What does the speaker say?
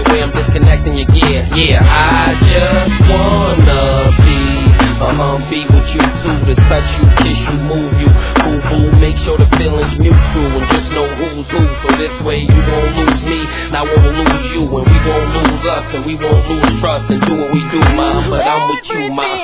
way I'm disconnecting your gear. Yeah, I just wanna be with you too, to touch you, kiss you, move you, boo boo, make sure the feeling's mutual and just know who's who, so this way you won't lose me, and I won't lose you, and we won't lose us, and we won't lose trust, and do what we do, ma, but I'm with you, ma.